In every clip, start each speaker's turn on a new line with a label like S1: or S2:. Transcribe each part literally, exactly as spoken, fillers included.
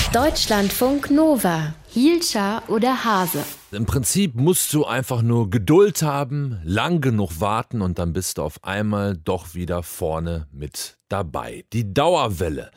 S1: Deutschlandfunk Nova. Hielscher oder Hase?
S2: Im Prinzip musst du einfach nur Geduld haben, lang genug warten und dann bist du auf einmal doch wieder vorne mit dabei. Die Dauerwelle,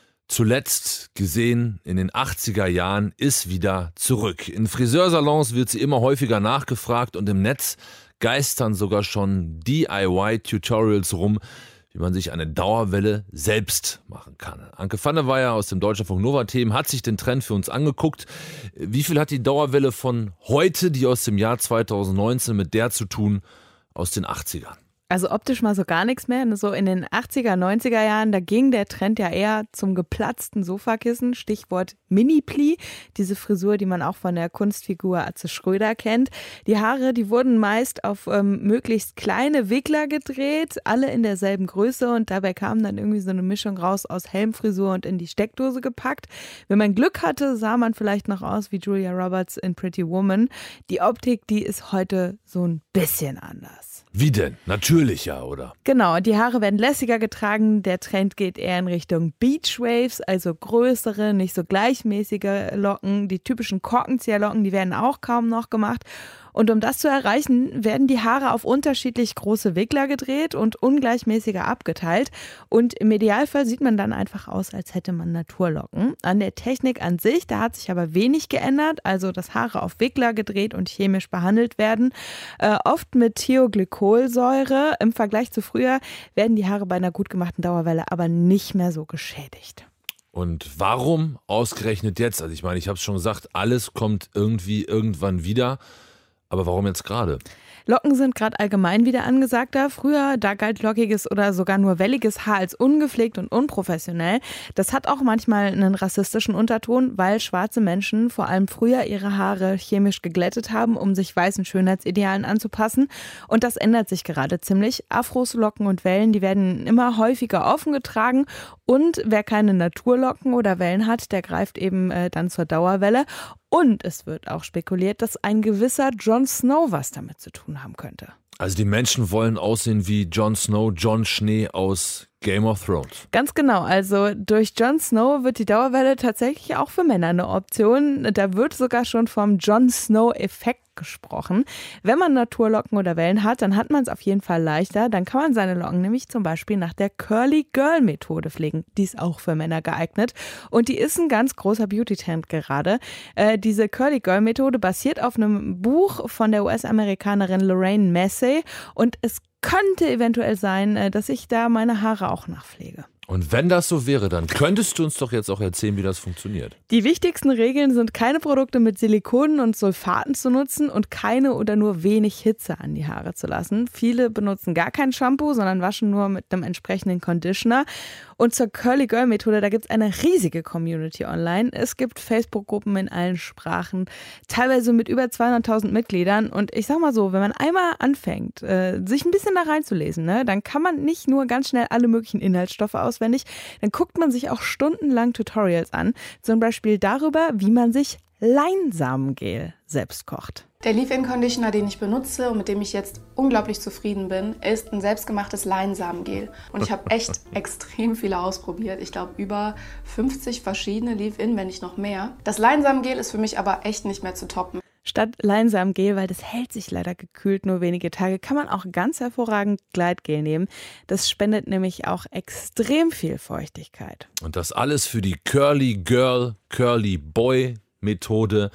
S2: zuletzt gesehen in den achtziger Jahren, ist wieder zurück. In Friseursalons wird sie immer häufiger nachgefragt und im Netz geistern sogar schon D I Y-Tutorials rum, wie man sich eine Dauerwelle selbst machen kann. Anke van der Weyer aus dem Deutschlandfunk Nova-Team hat sich den Trend für uns angeguckt. Wie viel hat die Dauerwelle von heute, die aus dem Jahr zweitausendneunzehn, mit der zu tun aus den achtzigern?
S3: Also optisch mal so gar nichts mehr. So in den achtziger, neunziger Jahren, da ging der Trend ja eher zum geplatzten Sofakissen. Stichwort Mini-Pli, diese Frisur, die man auch von der Kunstfigur Atze Schröder kennt. Die Haare, die wurden meist auf ähm, möglichst kleine Wickler gedreht, alle in derselben Größe und dabei kam dann irgendwie so eine Mischung raus aus Helmfrisur und in die Steckdose gepackt. Wenn man Glück hatte, sah man vielleicht noch aus wie Julia Roberts in Pretty Woman. Die Optik, die ist heute so ein bisschen anders.
S2: Wie denn? Natürlicher, oder?
S3: Genau, die Haare werden lässiger getragen. Der Trend geht eher in Richtung Beachwaves, also größere, nicht so gleichmäßige Locken. Die typischen Korkenzieherlocken, die werden auch kaum noch gemacht. Und um das zu erreichen, werden die Haare auf unterschiedlich große Wickler gedreht und ungleichmäßiger abgeteilt. Und im Idealfall sieht man dann einfach aus, als hätte man Naturlocken. An der Technik an sich, da hat sich aber wenig geändert. Also, dass Haare auf Wickler gedreht und chemisch behandelt werden. Äh, oft mit Thioglycolsäure. Im Vergleich zu früher werden die Haare bei einer gut gemachten Dauerwelle aber nicht mehr so geschädigt.
S2: Und warum ausgerechnet jetzt? Also ich meine, ich habe es schon gesagt, alles kommt irgendwie irgendwann wieder. Aber warum jetzt gerade?
S3: Locken sind gerade allgemein wieder angesagter. Früher, da galt lockiges oder sogar nur welliges Haar als ungepflegt und unprofessionell. Das hat auch manchmal einen rassistischen Unterton, weil schwarze Menschen vor allem früher ihre Haare chemisch geglättet haben, um sich weißen Schönheitsidealen anzupassen. Und das ändert sich gerade ziemlich. Afros, Locken und Wellen, die werden immer häufiger offen getragen. Und wer keine Naturlocken oder Wellen hat, der greift eben äh, dann zur Dauerwelle. Und es wird auch spekuliert, dass ein gewisser Jon Snow was damit zu tun haben könnte.
S2: Also die Menschen wollen aussehen wie Jon Snow, Jon Schnee aus Game of Thrones.
S3: Ganz genau, also durch Jon Snow wird die Dauerwelle tatsächlich auch für Männer eine Option. Da wird sogar schon vom Jon Snow-Effekt gesprochen. Wenn man Naturlocken oder Wellen hat, dann hat man es auf jeden Fall leichter. Dann kann man seine Locken nämlich zum Beispiel nach der Curly-Girl-Methode pflegen. Die ist auch für Männer geeignet. Und die ist ein ganz großer Beauty-Trend gerade. Äh, diese Curly-Girl-Methode basiert auf einem Buch von der U S-Amerikanerin Lorraine Massey. Und es könnte eventuell sein, dass ich da meine Haare auch nachpflege.
S2: Und wenn das so wäre, dann könntest du uns doch jetzt auch erzählen, wie das funktioniert.
S3: Die wichtigsten Regeln sind, keine Produkte mit Silikonen und Sulfaten zu nutzen und keine oder nur wenig Hitze an die Haare zu lassen. Viele benutzen gar kein Shampoo, sondern waschen nur mit einem entsprechenden Conditioner. Und zur Curly Girl Methode, da gibt es eine riesige Community online. Es gibt Facebook-Gruppen in allen Sprachen, teilweise mit über zweihunderttausend Mitgliedern. Und ich sag mal so, wenn man einmal anfängt, äh, sich ein bisschen da reinzulesen, ne, dann kann man nicht nur ganz schnell alle möglichen Inhaltsstoffe auswendig, dann guckt man sich auch stundenlang Tutorials an. Zum Beispiel darüber, wie man sich Leinsamengel selbst kocht.
S4: Der Leave-In-Conditioner, den ich benutze und mit dem ich jetzt unglaublich zufrieden bin, ist ein selbstgemachtes Leinsamengel. Und ich habe echt extrem viele ausprobiert. Ich glaube über fünfzig verschiedene Leave-In, wenn nicht noch mehr. Das Leinsamengel ist für mich aber echt nicht mehr zu toppen.
S3: Statt Leinsamengel, weil das hält sich leider gekühlt nur wenige Tage, kann man auch ganz hervorragend Gleitgel nehmen. Das spendet nämlich auch extrem viel Feuchtigkeit.
S2: Und das alles für die Curly Girl, Curly Boy Methode,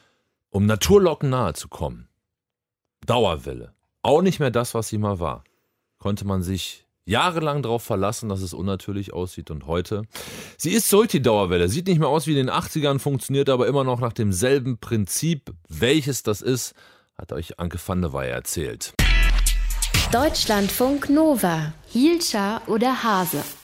S2: um Naturlocken nahe zu kommen. Dauerwelle. Auch nicht mehr das, was sie mal war. Konnte man sich jahrelang darauf verlassen, dass es unnatürlich aussieht und heute. Sie ist zurück, die Dauerwelle. Sieht nicht mehr aus wie in den achtzigern, funktioniert aber immer noch nach demselben Prinzip. Welches das ist, hat euch Anke van der Weyer erzählt.
S1: Deutschlandfunk Nova. Hielscher oder Hase?